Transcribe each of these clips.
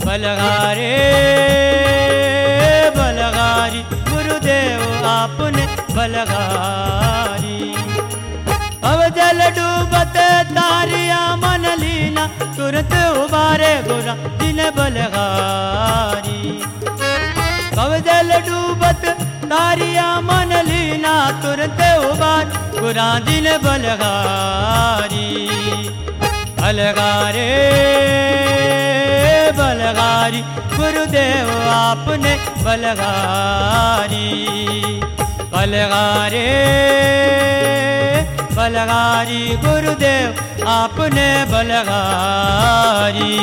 बलगारे बलगारी गुरुदेव आपने बलगारी। अब जल डूबत तारिया मन लीना तुरंत उबारे गुरा दिन बलगारी। अब जल डूबत तारिया मन लीना तुरंत उबार गुरा दिन बलगारी। बलगारे बलगारी गुरुदेव आपने बलगारी। बलगारे बलगारी गुरुदेव आपने बलगारी।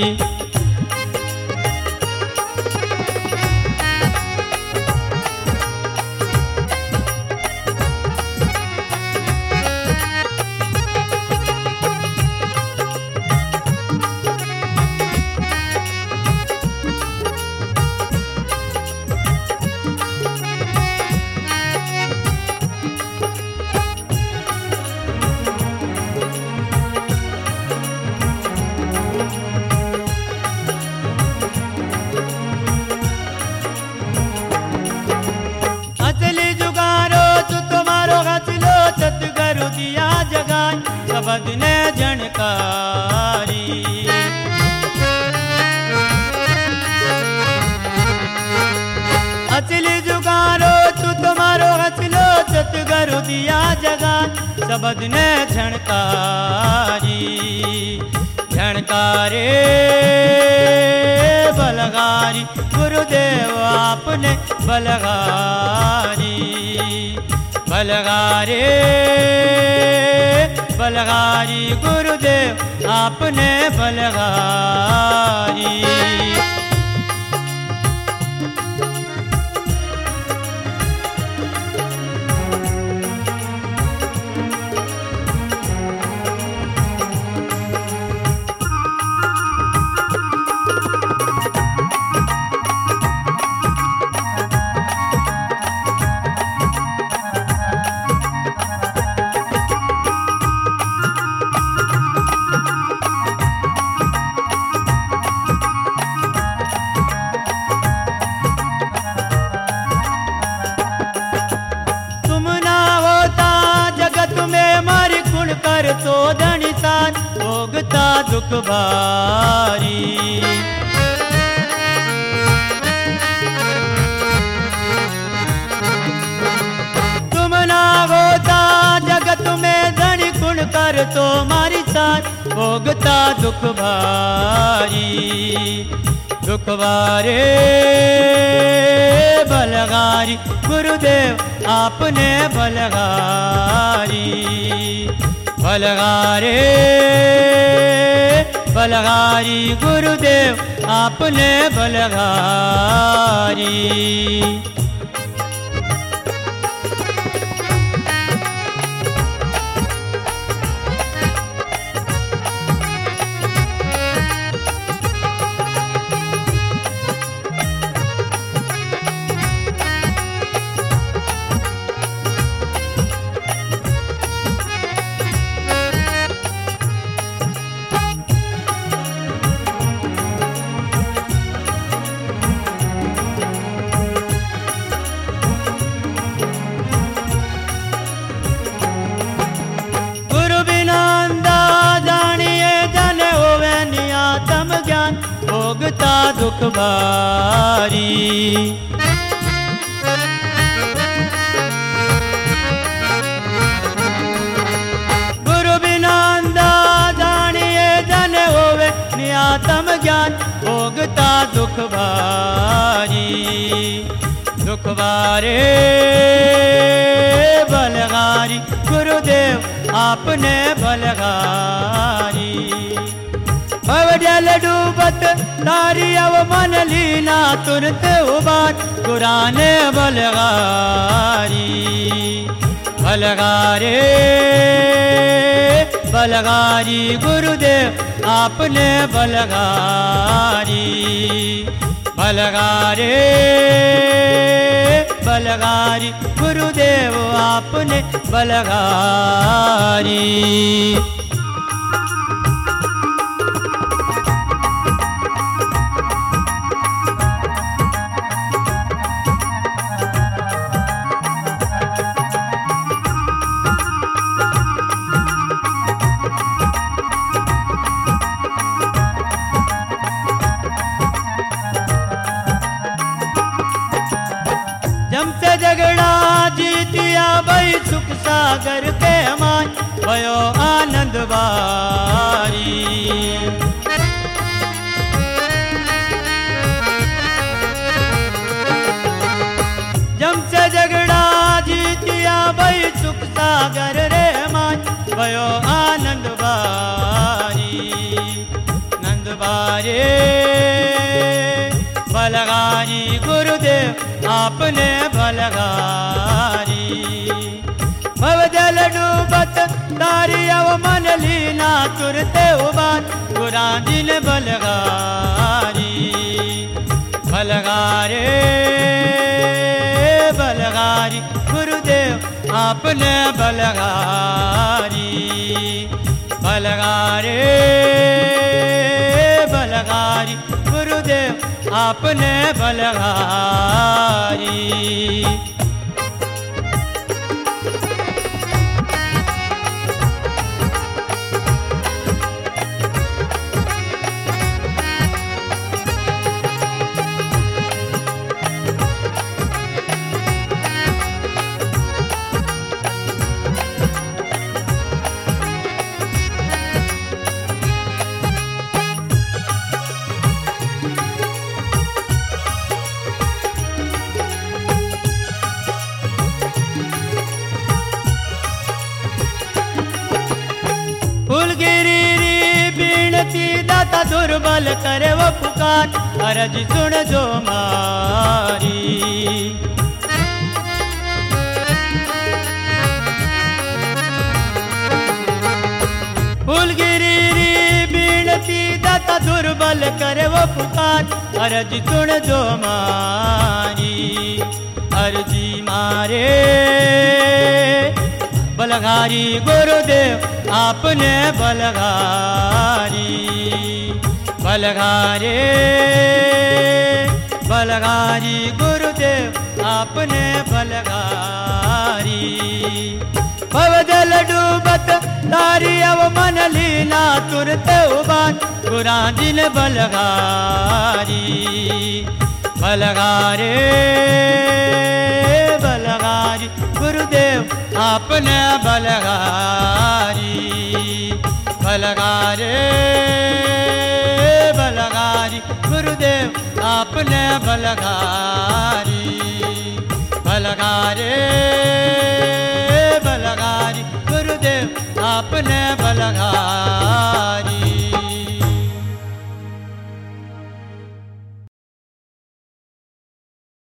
सतगुरु दिया जगाई शब्द ने जनकारी। असली जुगारो तू तुम्हारो हसलो सतगुरु दिया जगाई शब्द ने झणकारी। झणकारे बलगारी गुरुदेव आपने बलगारी। बलगारे बलगारी गुरुदेव आपने बलगारी। कर तो धनिसान भोगता दुख भारी। तुम ना होता जगत में धनी गुण कर तो मारी सान भोगता दुख भारी। दुख भारे बलगारी गुरुदेव आपने बलगारी। बलगारे बलगारी गुरुदेव आपने बलगारी। भोगता दुख भारी। गुरु बिना अंधा जानिए जन होवे नियातम ज्ञान भोगता दुख भारी। दुख भारे बलगारी गुरुदेव आपने बलगारी। अब जल डूबत तारी अब मन लीना तुरंत उबार कुराने बलगारी। बलगारे बलगारी गुरुदेव आपने बलगारी। बलगारे बलगारी गुरुदेव आपने बलगारी। भयो आनंद बारी। जम से झगड़ा जीतिया भई सुख सागर रे मान भयो आनंद बारी। नंद बारे बलगारी गुरुदेव आपने बलगारी। भवजल डूबत तारी अव मन लीना तुरते उबान गुराजी ने बलगारी। बलगारे बलगारी गुरुदेव आपने बलगारी। बलगारे बलगारी गुरुदेव आपने बलगारी। फूलगिरी बीणती दाता दुर्बल करे वो पुकार अरज सुन जो मारी। फूलगिरी बीणती दाता दुर्बल करे वो पुकार अरज सुन जो मारी। अर्जी मारे बलगारी गुरुदेव आपने बलगारी। बलगारे बलगारी गुरुदेव आपने बलगारी। भवजल डूबत तारी अव मन लीना तुरते उबान गुराजी ने बलगारी। बलगारे बलगारी गुरुदेव आपने बलगारी। बलगारे बलगारी गुरुदेव आपने बलगारी। बलगारे बलगारी गुरुदेव आपने बलगारी।